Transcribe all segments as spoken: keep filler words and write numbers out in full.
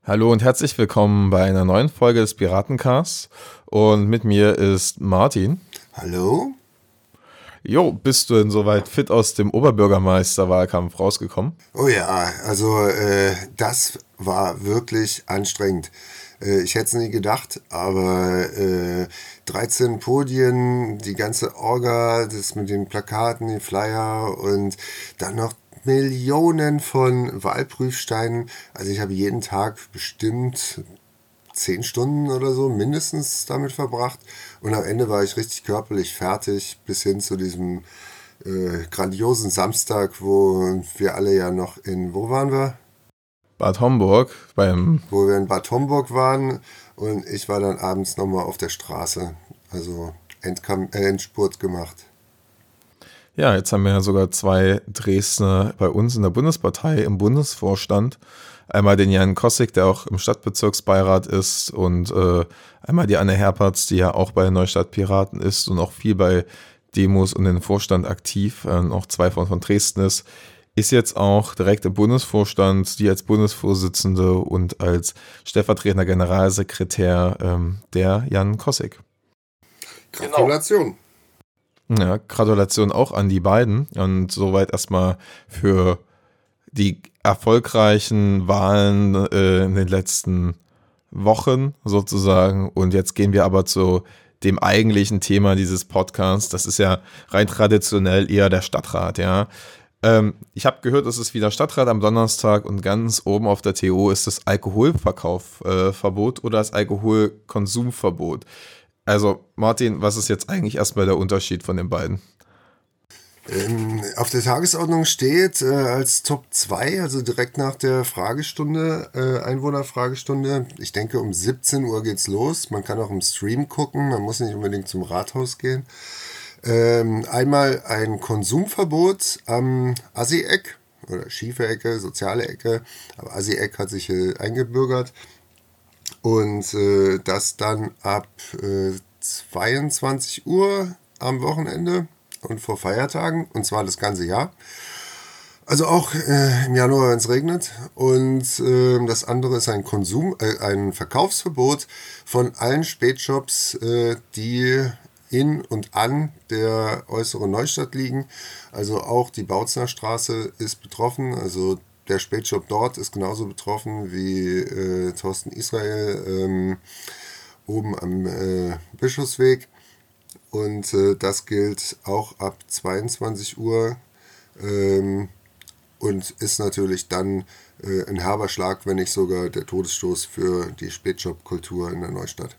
Hallo und herzlich willkommen bei einer neuen Folge des Piratencasts. Und mit mir ist Martin. Hallo. Jo, bist du denn soweit fit aus dem Oberbürgermeisterwahlkampf rausgekommen? Oh ja, also äh, das war wirklich anstrengend. Äh, ich hätte es nie gedacht, aber äh, dreizehn Podien, die ganze Orga, das mit den Plakaten, die Flyer und dann noch Millionen von Wahlprüfsteinen. Also ich habe jeden Tag bestimmt zehn Stunden oder so mindestens damit verbracht. Und am Ende war ich richtig körperlich fertig, bis hin zu diesem äh, grandiosen Samstag, wo wir alle ja noch in, wo waren wir? Bad Homburg beim... Wo wir in Bad Homburg waren und ich war dann abends nochmal auf der Straße. Also Endkam äh, Endspurt gemacht. Ja, jetzt haben wir ja sogar zwei Dresdner bei uns in der Bundespartei im Bundesvorstand. Einmal den Jan Kossig, der auch im Stadtbezirksbeirat ist, und äh, einmal die Anne Herpertz, die ja auch bei Neustadt Piraten ist und auch viel bei Demos und im Vorstand aktiv, äh, auch zwei von, von Dresden ist, ist jetzt auch direkt im Bundesvorstand, die als Bundesvorsitzende und als stellvertretender Generalsekretär ähm, der Jan Kossig. Gratulation. Ja, Gratulation auch an die beiden und soweit erstmal für die erfolgreichen Wahlen äh, in den letzten Wochen sozusagen. Und jetzt gehen wir aber zu dem eigentlichen Thema dieses Podcasts. Das ist ja rein traditionell eher der Stadtrat, ja. Ähm, ich habe gehört, es ist wieder Stadtrat am Donnerstag und ganz oben auf der T O ist das Alkoholverkaufverbot äh, oder das Alkoholkonsumverbot. Also Martin, was ist jetzt eigentlich erstmal der Unterschied von den beiden? Ähm, auf der Tagesordnung steht äh, als Top zwei, also direkt nach der Fragestunde, äh, Einwohnerfragestunde. Ich denke, um siebzehn Uhr geht's los. Man kann auch im Stream gucken, man muss nicht unbedingt zum Rathaus gehen. Ähm, einmal ein Konsumverbot am Assi-Eck oder schiefe Ecke, soziale Ecke, aber Assi-Eck hat sich äh, eingebürgert. Und äh, das dann ab äh, zweiundzwanzig Uhr am Wochenende und vor Feiertagen, und zwar das ganze Jahr. Also auch äh, im Januar, wenn es regnet. Und äh, das andere ist ein Konsum, äh, ein Verkaufsverbot von allen Spätshops, äh, die in und an der äußeren Neustadt liegen. Also auch die Bautzner Straße ist betroffen. Also der Spätshop dort ist genauso betroffen wie äh, Thorsten Israel ähm, oben am äh, Bischofsweg. Und äh, das gilt auch ab zweiundzwanzig Uhr ähm, und ist natürlich dann äh, ein herber Schlag, wenn nicht sogar der Todesstoß für die Spätshop-Kultur in der Neustadt.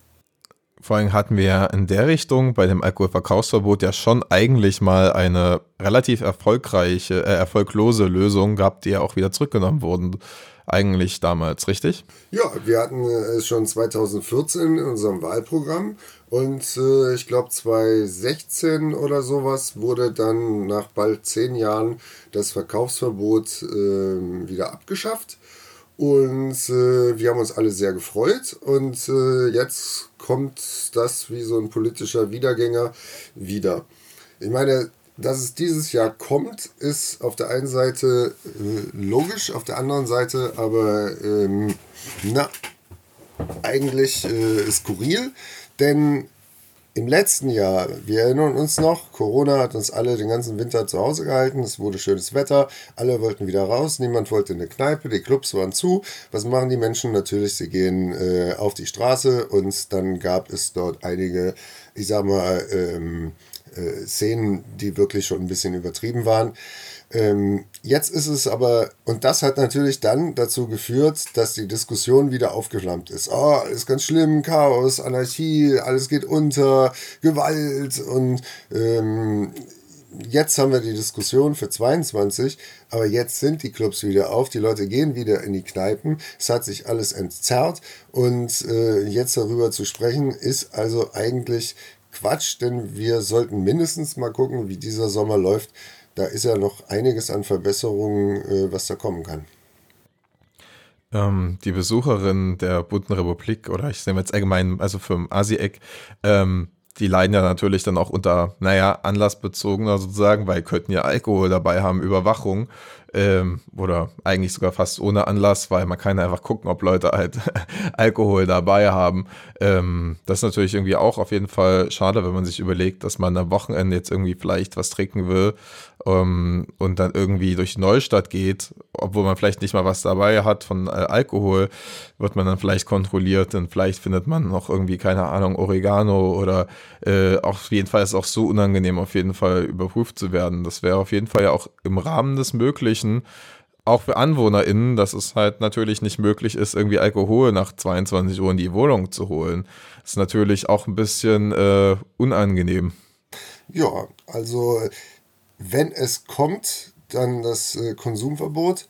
Vor allem hatten wir ja in der Richtung bei dem Alkoholverkaufsverbot ja schon eigentlich mal eine relativ erfolgreiche, äh, erfolglose Lösung gehabt, die ja auch wieder zurückgenommen wurden, eigentlich damals, richtig? Ja, wir hatten es schon zweitausendvierzehn in unserem Wahlprogramm und äh, ich glaube zweitausendsechzehn oder sowas wurde dann nach bald zehn Jahren das Verkaufsverbot äh, wieder abgeschafft. Und äh, wir haben uns alle sehr gefreut und äh, jetzt kommt das wie so ein politischer Wiedergänger wieder. Ich meine, dass es dieses Jahr kommt, ist auf der einen Seite äh, logisch, auf der anderen Seite aber ähm, na, eigentlich äh, skurril, denn im letzten Jahr, wir erinnern uns noch, Corona hat uns alle den ganzen Winter zu Hause gehalten, es wurde schönes Wetter, alle wollten wieder raus, niemand wollte in eine Kneipe, die Clubs waren zu. Was machen die Menschen? Natürlich, sie gehen äh, auf die Straße und dann gab es dort einige, ich sag mal, ähm, äh, Szenen, die wirklich schon ein bisschen übertrieben waren. Ähm, jetzt ist es aber, und das hat natürlich dann dazu geführt, dass die Diskussion wieder aufgeflammt ist. Oh, alles ganz schlimm, Chaos, Anarchie, alles geht unter, Gewalt und ähm, jetzt haben wir die Diskussion für zweiundzwanzig, aber jetzt sind die Clubs wieder auf, die Leute gehen wieder in die Kneipen, es hat sich alles entzerrt und äh, jetzt darüber zu sprechen, ist also eigentlich Quatsch, denn wir sollten mindestens mal gucken, wie dieser Sommer läuft. Da ist ja noch einiges an Verbesserungen, äh, was da kommen kann. Ähm, die Besucherin der Bunten Republik, oder ich nehme jetzt allgemein, also vom Asi-Eck, ähm, die leiden ja natürlich dann auch unter, naja, anlassbezogener sozusagen, weil könnten ja Alkohol dabei haben, Überwachung. Ähm, oder eigentlich sogar fast ohne Anlass, weil man kann einfach gucken, ob Leute halt Alkohol dabei haben. Ähm, das ist natürlich irgendwie auch auf jeden Fall schade, wenn man sich überlegt, dass man am Wochenende jetzt irgendwie vielleicht was trinken will, ähm, und dann irgendwie durch die Neustadt geht, obwohl man vielleicht nicht mal was dabei hat von äh, Alkohol, wird man dann vielleicht kontrolliert und vielleicht findet man noch irgendwie, keine Ahnung, Oregano oder äh, auf jeden Fall ist es auch so unangenehm, auf jeden Fall überprüft zu werden. Das wäre auf jeden Fall ja auch im Rahmen des Möglichen, auch für AnwohnerInnen, dass es halt natürlich nicht möglich ist, irgendwie Alkohol nach zweiundzwanzig Uhr in die Wohnung zu holen. Das ist natürlich auch ein bisschen äh, unangenehm. Ja, also wenn es kommt, dann das äh, Konsumverbot,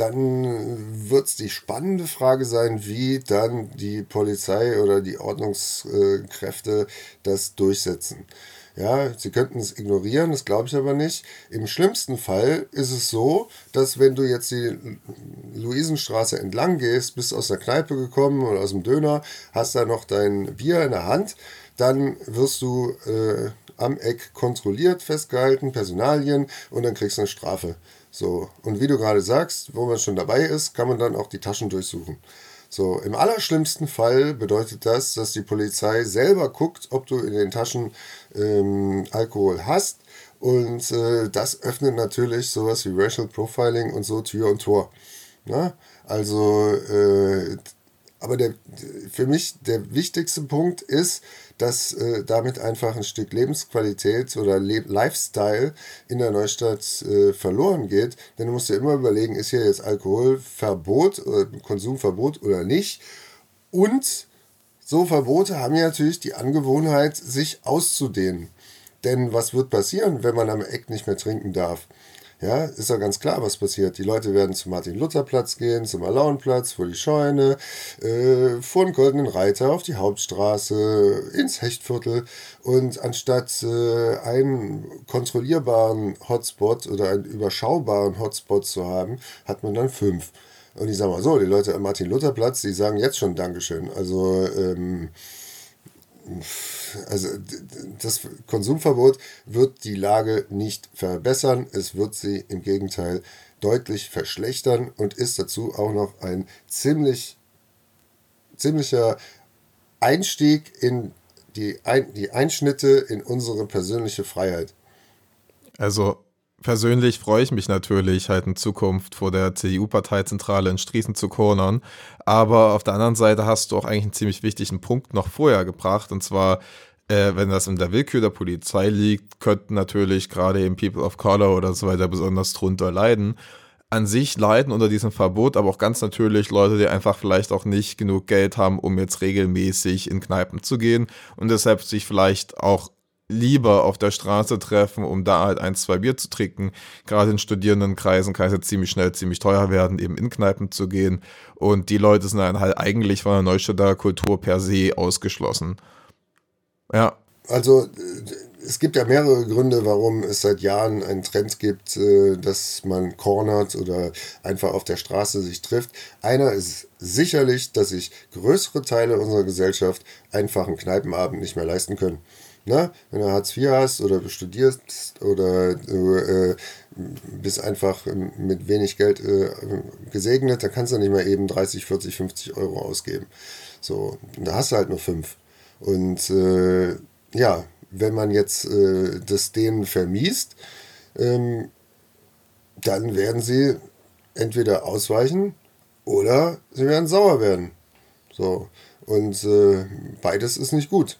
dann wird es die spannende Frage sein, wie dann die Polizei oder die Ordnungskräfte das durchsetzen. Ja, sie könnten es ignorieren, das glaube ich aber nicht. Im schlimmsten Fall ist es so, dass wenn du jetzt die Luisenstraße entlang gehst, bist aus der Kneipe gekommen oder aus dem Döner, hast da noch dein Bier in der Hand, dann wirst du äh, am Eck kontrolliert, festgehalten, Personalien und dann kriegst du eine Strafe. So, und wie du gerade sagst, wo man schon dabei ist, kann man dann auch die Taschen durchsuchen. So, im allerschlimmsten Fall bedeutet das, dass die Polizei selber guckt, ob du in den Taschen ähm, Alkohol hast. Und äh, das öffnet natürlich sowas wie Racial Profiling und so Tür und Tor. Na? Also, äh, aber der, für mich der wichtigste Punkt ist, dass äh, damit einfach ein Stück Lebensqualität oder Le- Lifestyle in der Neustadt äh, verloren geht. Denn du musst dir immer überlegen, ist hier jetzt Alkoholverbot oder Konsumverbot oder nicht? Und so Verbote haben ja natürlich die Angewohnheit, sich auszudehnen. Denn was wird passieren, wenn man am Eck nicht mehr trinken darf? Ja, ist ja ganz klar, was passiert. Die Leute werden zum Martin-Luther-Platz gehen, zum Alaunplatz, vor die Scheune, äh, vor den Goldenen Reiter, auf die Hauptstraße, ins Hechtviertel. Und anstatt äh, einen kontrollierbaren Hotspot oder einen überschaubaren Hotspot zu haben, hat man dann fünf. Und ich sage mal so, die Leute am Martin-Luther-Platz, die sagen jetzt schon Dankeschön. Also, ähm, also das Konsumverbot wird die Lage nicht verbessern, es wird sie im Gegenteil deutlich verschlechtern und ist dazu auch noch ein ziemlich, ziemlicher Einstieg in die, Ein die Einschnitte in unsere persönliche Freiheit. Also persönlich freue ich mich natürlich, halt in Zukunft vor der C D U-Parteizentrale in Striesen zu cornern. Aber auf der anderen Seite hast du auch eigentlich einen ziemlich wichtigen Punkt noch vorher gebracht. Und zwar, äh, wenn das in der Willkür der Polizei liegt, könnten natürlich gerade eben People of Color oder so weiter besonders drunter leiden. An sich leiden unter diesem Verbot, aber auch ganz natürlich Leute, die einfach vielleicht auch nicht genug Geld haben, um jetzt regelmäßig in Kneipen zu gehen und deshalb sich vielleicht auch lieber auf der Straße treffen, um da halt ein, zwei Bier zu trinken. Gerade in Studierendenkreisen kann es jetzt ziemlich schnell ziemlich teuer werden, eben in Kneipen zu gehen. Und die Leute sind dann halt eigentlich von der Neustädter Kultur per se ausgeschlossen. Ja. Also es gibt ja mehrere Gründe, warum es seit Jahren einen Trend gibt, äh, dass man cornert oder einfach auf der Straße sich trifft. Einer ist sicherlich, dass sich größere Teile unserer Gesellschaft einfach einen Kneipenabend nicht mehr leisten können. Na, wenn du Hartz vier hast oder du studierst oder du äh, bist einfach mit wenig Geld äh, gesegnet, dann kannst du nicht mehr eben dreißig, vierzig, fünfzig Euro ausgeben. So, da hast du halt nur fünf. Und äh, ja, wenn man jetzt äh, das denen vermiest, ähm, dann werden sie entweder ausweichen oder sie werden sauer werden. So, und äh, beides ist nicht gut.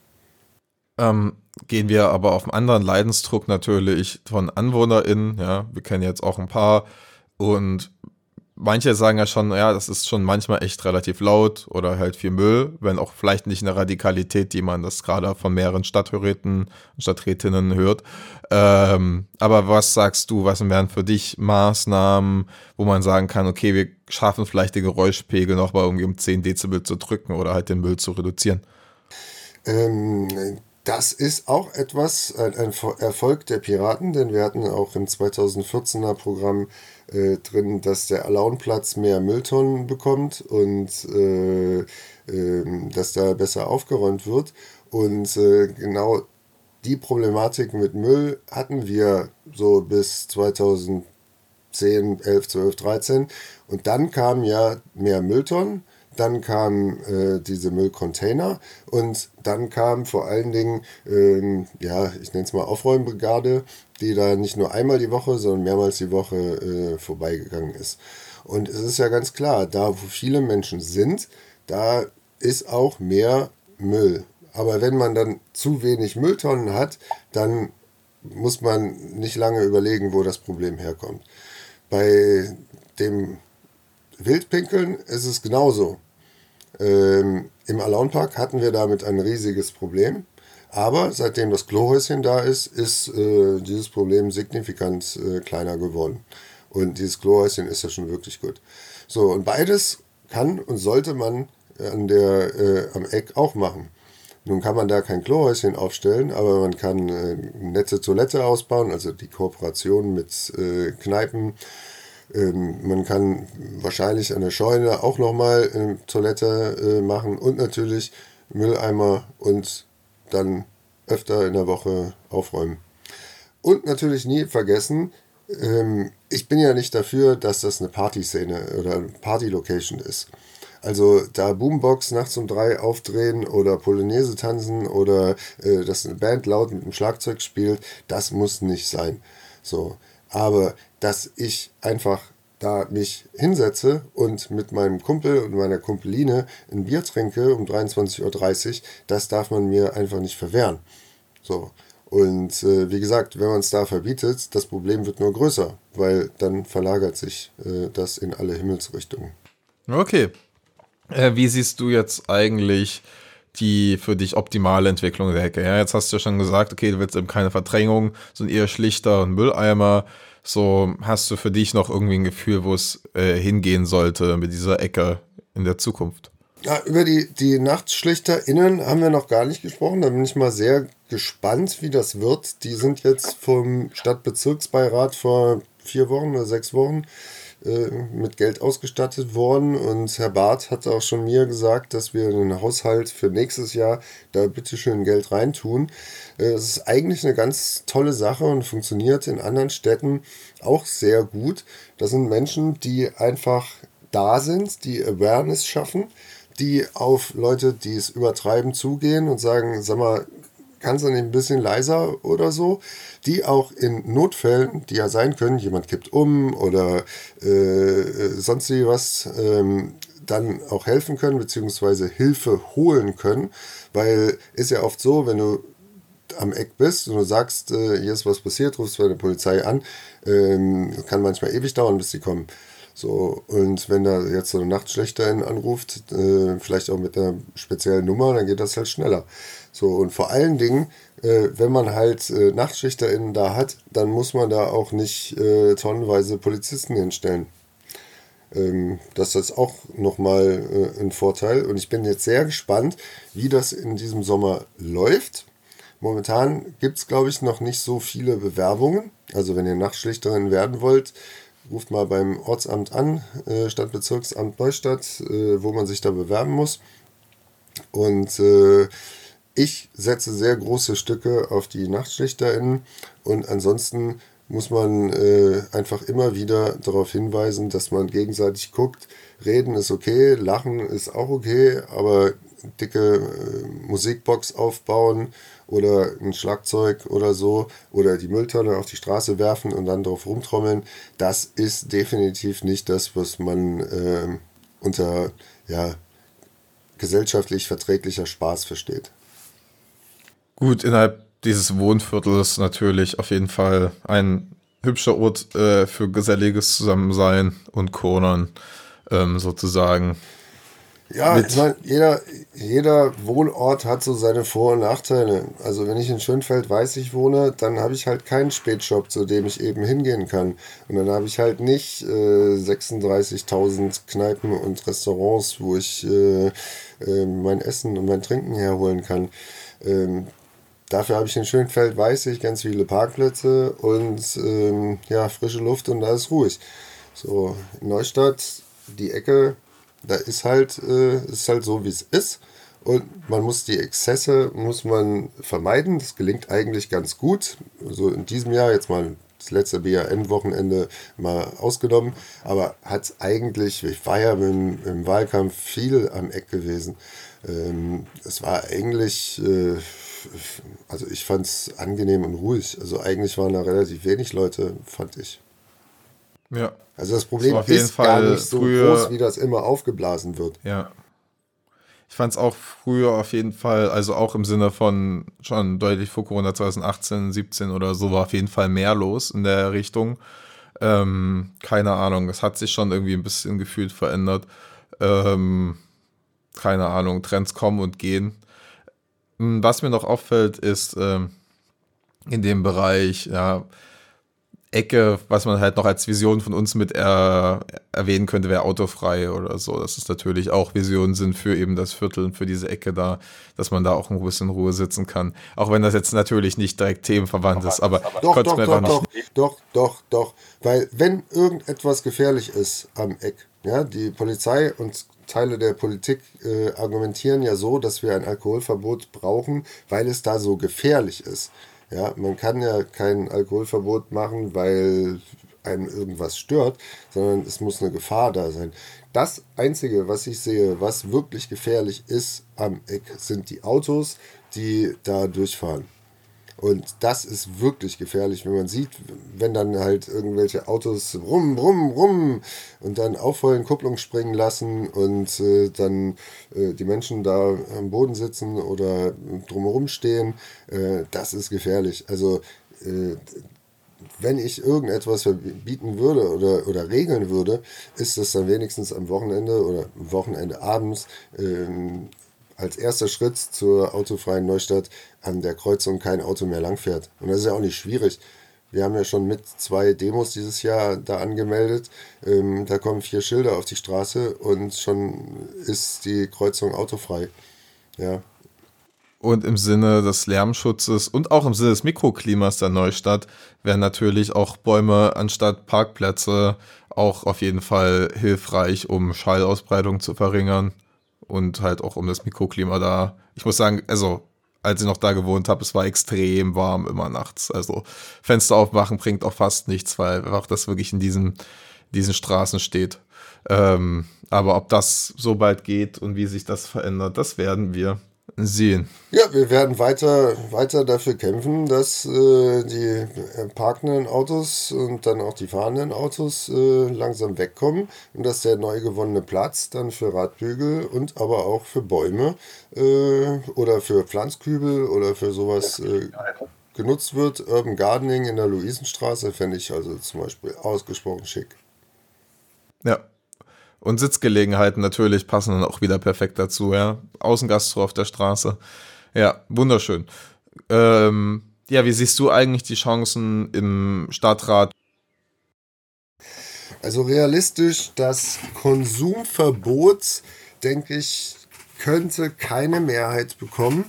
Ähm, gehen wir aber auf einen anderen Leidensdruck natürlich von AnwohnerInnen, ja, wir kennen jetzt auch ein paar und manche sagen ja schon, ja, das ist schon manchmal echt relativ laut oder halt viel Müll, wenn auch vielleicht nicht eine Radikalität, die man das gerade von mehreren Stadträten und Stadträtinnen hört. Ähm, aber was sagst du, was wären für dich Maßnahmen, wo man sagen kann, okay, wir schaffen vielleicht den Geräuschpegel noch mal irgendwie um zehn Dezibel zu drücken oder halt den Müll zu reduzieren? Ähm, Das ist auch etwas, ein, ein Erfolg der Piraten, denn wir hatten auch im zweitausendvierzehner Programm äh, drin, dass der Alaunplatz mehr Mülltonnen bekommt und äh, äh, dass da besser aufgeräumt wird. Und äh, genau die Problematik mit Müll hatten wir so bis zweitausendzehn, zehn, elf, zwölf, dreizehn. Und dann kamen ja mehr Mülltonnen, dann kamen äh, diese Müllcontainer und dann kam vor allen Dingen, ähm, ja, ich nenne es mal Aufräumbrigade, die da nicht nur einmal die Woche, sondern mehrmals die Woche äh, vorbeigegangen ist. Und es ist ja ganz klar, da wo viele Menschen sind, da ist auch mehr Müll. Aber wenn man dann zu wenig Mülltonnen hat, dann muss man nicht lange überlegen, wo das Problem herkommt. Bei dem Wildpinkeln ist es genauso. Ähm, Im Alaunpark hatten wir damit ein riesiges Problem. Aber seitdem das Klohäuschen da ist, ist äh, dieses Problem signifikant äh, kleiner geworden. Und dieses Klohäuschen ist ja schon wirklich gut. So, und beides kann und sollte man an der, äh, am Eck auch machen. Nun kann man da kein Klohäuschen aufstellen, aber man kann äh, eine nette Toilette ausbauen, also die Kooperation mit äh, Kneipen. Ähm, man kann wahrscheinlich an der Scheune auch nochmal eine Toilette äh, machen und natürlich Mülleimer und dann öfter in der Woche aufräumen. Und natürlich nie vergessen, ähm, ich bin ja nicht dafür, dass das eine Partyszene oder eine Party-Location ist. Also da Boombox nachts um drei aufdrehen oder Polonaise tanzen oder äh, dass eine Band laut mit dem Schlagzeug spielt, das muss nicht sein. So, aber dass ich einfach da mich hinsetze und mit meinem Kumpel und meiner Kumpeline ein Bier trinke um dreiundzwanzig Uhr dreißig, das darf man mir einfach nicht verwehren. So. Und äh, wie gesagt, wenn man es da verbietet, das Problem wird nur größer, weil dann verlagert sich äh, das in alle Himmelsrichtungen. Okay. Äh, wie siehst du jetzt eigentlich die für dich optimale Entwicklung der Ecke? Ja, jetzt hast du ja schon gesagt, okay, du willst eben keine Verdrängung, sondern eher schlichter und Mülleimer. So, hast du für dich noch irgendwie ein Gefühl, wo es äh, hingehen sollte mit dieser Ecke in der Zukunft? Ja, über die, die NachtschlichterInnen haben wir noch gar nicht gesprochen. Da bin ich mal sehr gespannt, wie das wird. Die sind jetzt vom Stadtbezirksbeirat vor vier Wochen oder sechs Wochen äh, mit Geld ausgestattet worden. Und Herr Barth hat auch schon mir gesagt, dass wir in den Haushalt für nächstes Jahr da bitteschön Geld reintun. Äh, das ist eigentlich eine ganz tolle Sache und funktioniert in anderen Städten auch sehr gut. Das sind Menschen, die einfach da sind, die Awareness schaffen, die auf Leute, die es übertreiben, zugehen und sagen, sag mal, kannst du nicht ein bisschen leiser oder so, die auch in Notfällen, die ja sein können, jemand kippt um oder äh, sonst wie was, ähm, dann auch helfen können, beziehungsweise Hilfe holen können, weil ist ja oft so, wenn du am Eck bist und du sagst, äh, hier ist was passiert, rufst bei der Polizei an, ähm, kann manchmal ewig dauern, bis sie kommen. So, und wenn da jetzt so eine Nachtschlechterin anruft, äh, vielleicht auch mit einer speziellen Nummer, dann geht das halt schneller. So, und vor allen Dingen, äh, wenn man halt äh, NachtschlichterInnen da hat, dann muss man da auch nicht äh, tonnenweise Polizisten hinstellen. Ähm, das ist auch nochmal äh, ein Vorteil. Und ich bin jetzt sehr gespannt, wie das in diesem Sommer läuft. Momentan gibt es, glaube ich, noch nicht so viele Bewerbungen. Also wenn ihr Nachtschlichterin werden wollt, ruft mal beim Ortsamt an, äh, Stadtbezirksamt Neustadt, äh, wo man sich da bewerben muss. Und äh, ich setze sehr große Stücke auf die NachtschlichterInnen und ansonsten muss man äh, einfach immer wieder darauf hinweisen, dass man gegenseitig guckt, reden ist okay, lachen ist auch okay, aber dicke äh, Musikbox aufbauen oder ein Schlagzeug oder so oder die Mülltonne auf die Straße werfen und dann drauf rumtrommeln, das ist definitiv nicht das, was man äh, unter ja, gesellschaftlich verträglicher Spaß versteht. Gut, innerhalb dieses Wohnviertels natürlich auf jeden Fall ein hübscher Ort äh, für geselliges Zusammensein und Cornern ähm, sozusagen. Ja, ich meine, jeder, jeder Wohnort hat so seine Vor- und Nachteile. Also wenn ich in Schönfeld-Weißig wohne, dann habe ich halt keinen Spätshop, zu dem ich eben hingehen kann. Und dann habe ich halt nicht äh, sechsunddreißigtausend Kneipen und Restaurants, wo ich äh, äh, mein Essen und mein Trinken herholen kann. Ähm, dafür habe ich in Schönfeld-Weißig ganz viele Parkplätze und ähm, ja, frische Luft und da ist ruhig. So, in Neustadt, die Ecke, da ist halt, äh, ist halt so, wie es ist. Und man muss die Exzesse muss man vermeiden. Das gelingt eigentlich ganz gut. Also in diesem Jahr, jetzt mal das letzte B A N-Wochenende mal ausgenommen, aber hat eigentlich, ich war ja im, im Wahlkampf viel am Eck gewesen. Ähm, es war eigentlich, äh, also ich fand es angenehm und ruhig. Also eigentlich waren da relativ wenig Leute, fand ich. Ja. Also das Es Problem war auf jeden ist gar Fall nicht so groß, früher, wie das immer aufgeblasen wird. ja. Ich fand es auch früher auf jeden Fall, also auch im Sinne von schon deutlich vor Corona zwanzig achtzehn, siebzehn oder so, war auf jeden Fall mehr los in der Richtung. Ähm, keine Ahnung, es hat sich schon irgendwie ein bisschen gefühlt verändert. Ähm, keine Ahnung, Trends kommen und gehen. Hm, Was mir noch auffällt, ist ähm, in dem Bereich, ja, Ecke, was man halt noch als Vision von uns mit er, erwähnen könnte, wäre autofrei oder so. Dass es natürlich auch Visionen sind für eben das Viertel und für diese Ecke da, dass man da auch ein bisschen in Ruhe sitzen kann. Auch wenn das jetzt natürlich nicht direkt themenverwandt ist, aber ich Doch, konnte es doch, mir einfach doch, nicht. doch, doch, doch, doch. Weil wenn irgendetwas gefährlich ist am Eck, ja, die Polizei und Teile der Politik äh, argumentieren ja so, dass wir ein Alkoholverbot brauchen, weil es da so gefährlich ist. Ja, man kann ja kein Alkoholverbot machen, weil einem irgendwas stört, sondern es muss eine Gefahr da sein. Das Einzige, was ich sehe, was wirklich gefährlich ist am Eck, sind die Autos, die da durchfahren. Und das ist wirklich gefährlich, wenn man sieht, wenn dann halt irgendwelche Autos rum, rum, rum und dann aufheulen, Kupplung springen lassen und äh, dann äh, die Menschen da am Boden sitzen oder drumherum stehen, äh, das ist gefährlich. Also äh, wenn ich irgendetwas verbieten würde oder, oder regeln würde, ist das dann wenigstens am Wochenende oder am Wochenende abends ähm, als erster Schritt zur autofreien Neustadt an der Kreuzung kein Auto mehr langfährt. Und das ist ja auch nicht schwierig. Wir haben ja schon mit zwei Demos dieses Jahr da angemeldet. Ähm, da kommen vier Schilder auf die Straße und schon ist die Kreuzung autofrei. Ja, Und im Sinne des Lärmschutzes und auch im Sinne des Mikroklimas der Neustadt wären natürlich auch Bäume anstatt Parkplätze auch auf jeden Fall hilfreich, um Schallausbreitung zu verringern und halt auch um das Mikroklima da. Ich muss sagen, also als ich noch da gewohnt habe, es war extrem warm immer nachts. Also Fenster aufmachen bringt auch fast nichts, weil einfach das wirklich in diesen, diesen Straßen steht. Ähm, aber ob das so bald geht und wie sich das verändert, das werden wir sehen. Ja, wir werden weiter, weiter dafür kämpfen, dass äh, die äh, parkenden Autos und dann auch die fahrenden Autos äh, langsam wegkommen und dass der neu gewonnene Platz dann für Radbügel und aber auch für Bäume äh, oder für Pflanzkübel oder für sowas äh, genutzt wird. Urban Gardening in der Luisenstraße fände ich also zum Beispiel ausgesprochen schick. Ja. Und Sitzgelegenheiten natürlich passen dann auch wieder perfekt dazu, ja. Außengastro auf der Straße. Ja, wunderschön. Ähm, ja, wie siehst du eigentlich die Chancen im Stadtrat? Also realistisch, das Konsumverbot, denke ich, könnte keine Mehrheit bekommen,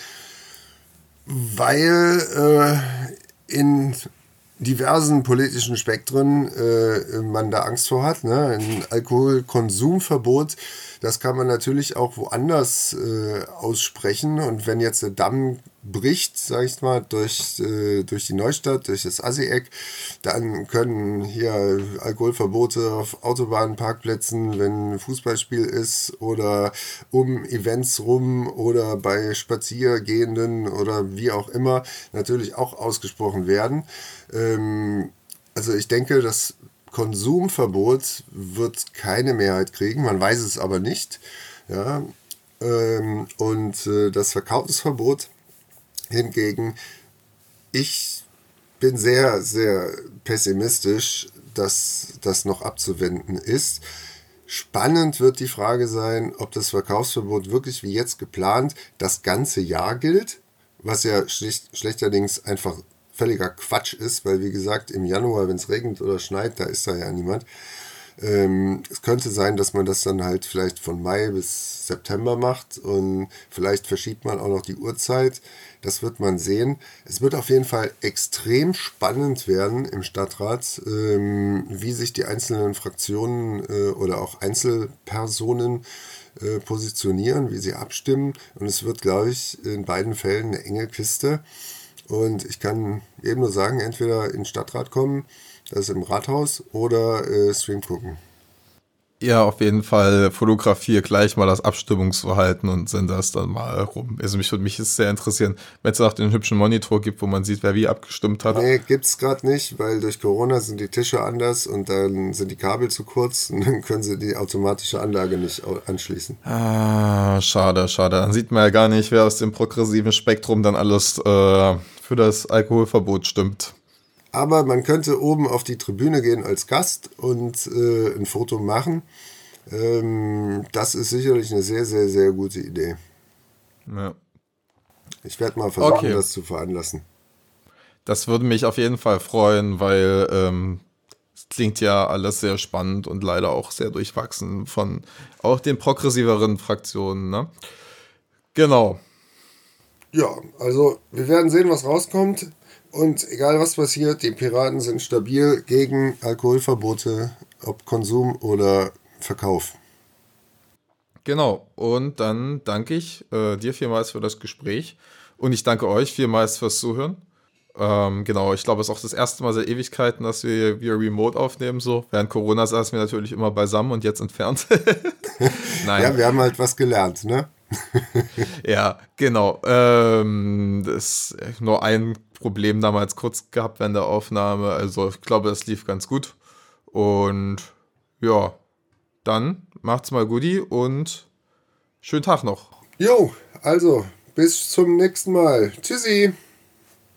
weil äh, in diversen politischen Spektren äh, man da Angst vor hat. Ne? Ein Alkoholkonsumverbot, das kann man natürlich auch woanders äh, aussprechen. Und wenn jetzt der Damm bricht, sag ich mal, durch, äh, durch die Neustadt, durch das Assi-Eck, dann können hier Alkoholverbote auf Autobahnparkplätzen, wenn ein Fußballspiel ist oder um Events rum oder bei Spaziergehenden oder wie auch immer natürlich auch ausgesprochen werden. Ähm, also ich denke, das Konsumverbot wird keine Mehrheit kriegen, man weiß es aber nicht. Ja? Ähm, und äh, das Verkaufsverbot hingegen, ich bin sehr, sehr pessimistisch, dass das noch abzuwenden ist. Spannend wird die Frage sein, ob das Verkaufsverbot wirklich wie jetzt geplant das ganze Jahr gilt, was ja schlicht, schlechterdings einfach völliger Quatsch ist, weil wie gesagt, im Januar, wenn es regnet oder schneit, da ist da ja niemand. Ähm, es könnte sein, dass man das dann halt vielleicht von Mai bis September macht und vielleicht verschiebt man auch noch die Uhrzeit. Das wird man sehen. Es wird auf jeden Fall extrem spannend werden im Stadtrat, ähm, wie sich die einzelnen Fraktionen äh, oder auch Einzelpersonen äh, positionieren, wie sie abstimmen. Und es wird, glaube ich, in beiden Fällen eine enge Kiste. Und ich kann eben nur sagen, entweder in den Stadtrat kommen, das ist im Rathaus, oder äh, Stream gucken. Ja, auf jeden Fall fotografiere gleich mal das Abstimmungsverhalten und sende das dann mal rum. Also mich würde mich ist sehr interessieren, wenn es auch den hübschen Monitor gibt, wo man sieht, wer wie abgestimmt hat. Nee, gibt's gerade nicht, weil durch Corona sind die Tische anders und dann sind die Kabel zu kurz und dann können sie die automatische Anlage nicht au- anschließen. Ah, schade, schade. Dann sieht man ja gar nicht, wer aus dem progressiven Spektrum dann alles äh, für das Alkoholverbot stimmt. Aber man könnte oben auf die Tribüne gehen als Gast und äh, ein Foto machen. Ähm, das ist sicherlich eine sehr, sehr, sehr gute Idee. Ja. Ich werde mal versuchen, Okay. das zu veranlassen. Das würde mich auf jeden Fall freuen, weil ähm, es klingt ja alles sehr spannend und leider auch sehr durchwachsen von auch den progressiveren Fraktionen, ne? Genau. Ja, also wir werden sehen, was rauskommt. Und egal was passiert, die Piraten sind stabil gegen Alkoholverbote, ob Konsum oder Verkauf. Genau. Und dann danke ich äh, dir vielmals für das Gespräch und ich danke euch vielmals fürs Zuhören. Ähm, genau, ich glaube, es ist auch das erste Mal seit Ewigkeiten, dass wir wir remote aufnehmen. So während Corona saßen wir natürlich immer beisammen und jetzt entfernt. Nein, Ja, wir haben halt was gelernt, ne? ja, genau. Ähm, das ist nur ein Problem damals kurz gehabt während der Aufnahme. Also ich glaube, es lief ganz gut. Und ja, dann macht's mal Guti und schönen Tag noch. Jo, also bis zum nächsten Mal. Tschüssi.